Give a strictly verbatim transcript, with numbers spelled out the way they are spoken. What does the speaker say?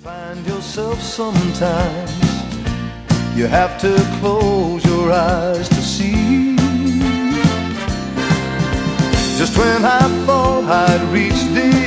Find yourself sometimes you have to close your eyes to see. Just when I thought I'd reached the